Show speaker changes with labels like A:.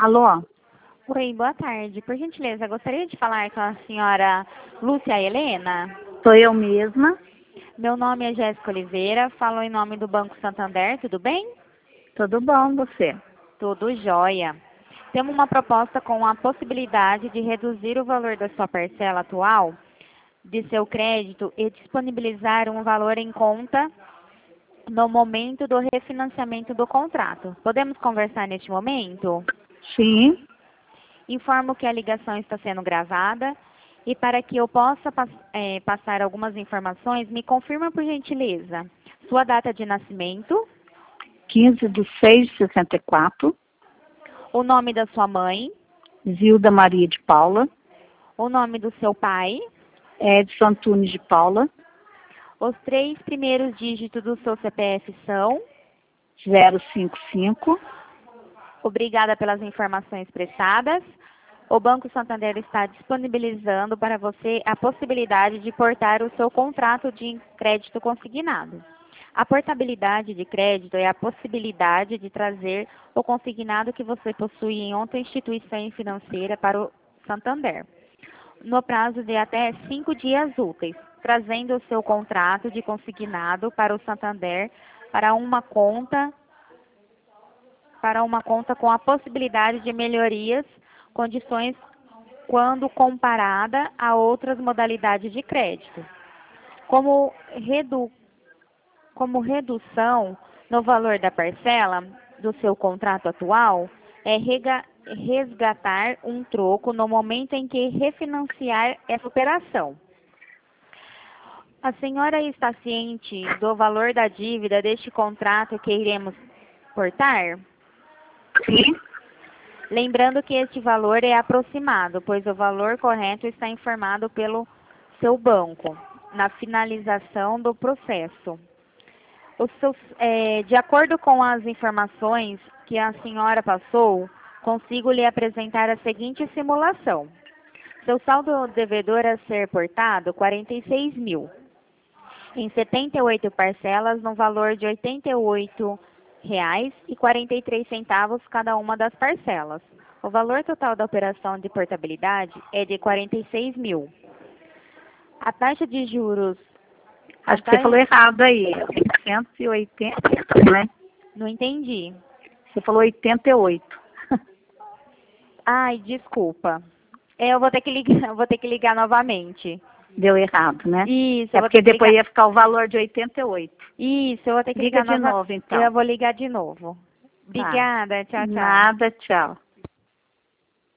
A: Alô?
B: Oi, boa tarde. Por gentileza, gostaria de falar com a senhora Lúcia Helena.
A: Sou eu mesma.
B: Meu nome é Jéssica Oliveira, falo em nome do Banco Santander, tudo bem?
A: Tudo bom, você?
B: Tudo jóia. Temos uma proposta com a possibilidade de reduzir o valor da sua parcela atual de seu crédito e disponibilizar um valor em conta no momento do refinanciamento do contrato. Podemos conversar neste momento?
A: Sim.
B: Informo que a ligação está sendo gravada e para que eu possa passar algumas informações, me confirma por gentileza sua data de nascimento,
A: 15/6/64.
B: o nome da sua mãe,
A: Zilda Maria de Paula.
B: o nome do seu pai,
A: Edson Antunes de Paula.
B: os 3 primeiros dígitos do seu CPF são.
A: 055.
B: Obrigada pelas informações prestadas. O Banco Santander está disponibilizando para você a possibilidade de portar o seu contrato de crédito consignado. A portabilidade de crédito é a possibilidade de trazer o consignado que você possui em outra instituição financeira para o Santander, no prazo de até 5 dias úteis, trazendo o seu contrato de consignado para o Santander para uma conta com a possibilidade de melhorias, condições quando comparada a outras modalidades de crédito. Como redução no valor da parcela do seu contrato atual, é resgatar um troco no momento em que refinanciar essa operação. A senhora está ciente do valor da dívida deste contrato que iremos portar?
A: Sim.
B: Lembrando que este valor é aproximado, pois o valor correto está informado pelo seu banco na finalização do processo. De acordo com as informações que a senhora passou, consigo lhe apresentar a seguinte simulação. Seu saldo devedor a ser portado, 46 mil, em 78 parcelas, no valor de R$ 88,43 cada uma das parcelas. O valor total da operação de portabilidade é de 46 mil. A taxa de juros...
A: Acho que você falou errado aí. 880, né?
B: Não entendi.
A: Você falou 88.
B: Ai, desculpa. Eu vou ter que ligar novamente.
A: Deu errado, né?
B: Isso,
A: É porque depois ia ficar o valor de 88.
B: Isso, eu vou ter que
A: Liga
B: ligar
A: de novo, então.
B: Eu vou ligar de novo. Obrigada, tchau, tchau.
A: Nada, tchau.